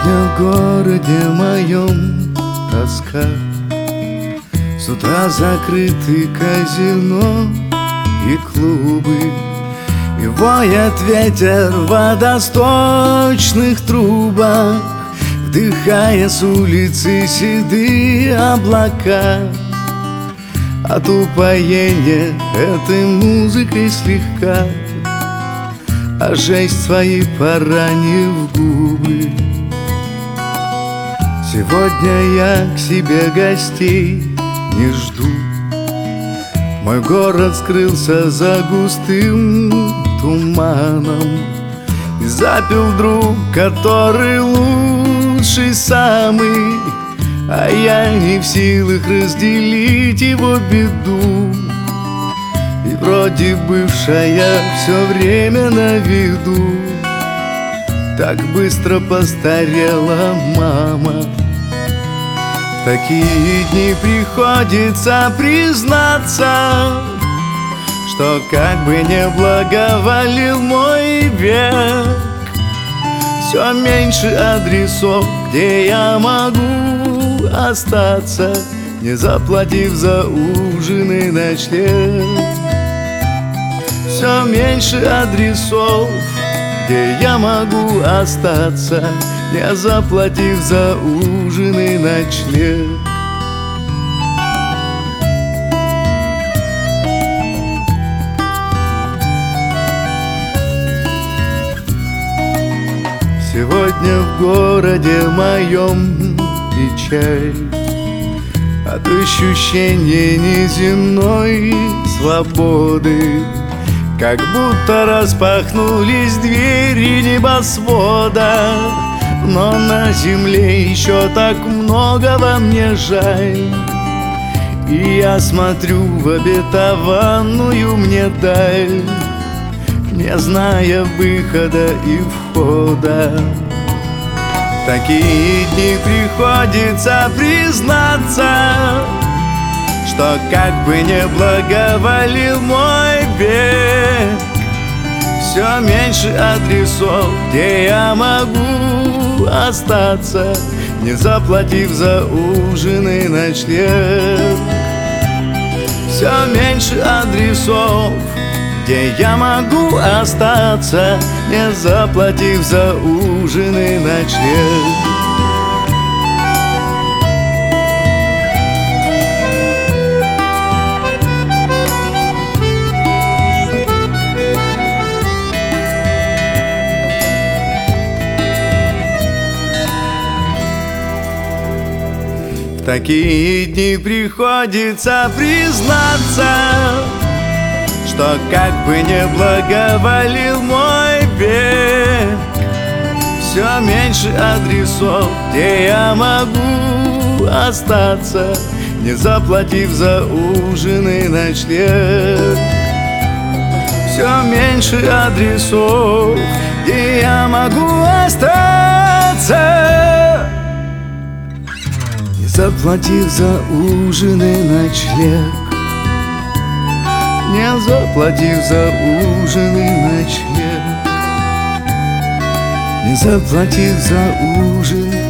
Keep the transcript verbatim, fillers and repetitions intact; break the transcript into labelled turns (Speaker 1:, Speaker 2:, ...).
Speaker 1: Сегодня в городе моем тоска. С утра закрыты казино и клубы, и воет ветер в водосточных трубах, вдыхая с улицы седые облака. От упоения этой музыкой слегка, а жесть свои поранив губы. Сегодня я к себе гостей не жду. Мой город скрылся за густым туманом, и запил друг, который лучший самый, а я не в силах разделить его беду. И вроде бывшая все время на виду, так быстро постарела мама. В такие дни приходится признаться, что как бы не благоволил мой век, все меньше адресов, где я могу остаться, не заплатив за ужин и ночлег. Все меньше адресов, где я могу остаться, не заплатив за ужин и ночлег. Сегодня в городе моем печаль от ощущения неземной свободы, как будто распахнулись двери небосвода. Но на земле еще так многого мне жаль, и я смотрю в обетованную мне даль, не зная выхода и входа. В такие дни приходится признаться, что как бы не благоволил мой век, все меньше адресов, где я могу остаться, не заплатив за ужин и ночлег. Все меньше адресов, где я могу остаться, не заплатив за ужин и ночлег. В такие дни приходится признаться, что как бы не благоволил мой век, все меньше адресов, где я могу остаться, не заплатив за ужин и ночлег. Все меньше адресов, где я могу остаться, не заплатив за ужин и ночлег. Не заплатив за ужин и ночлег, не заплатив за ужин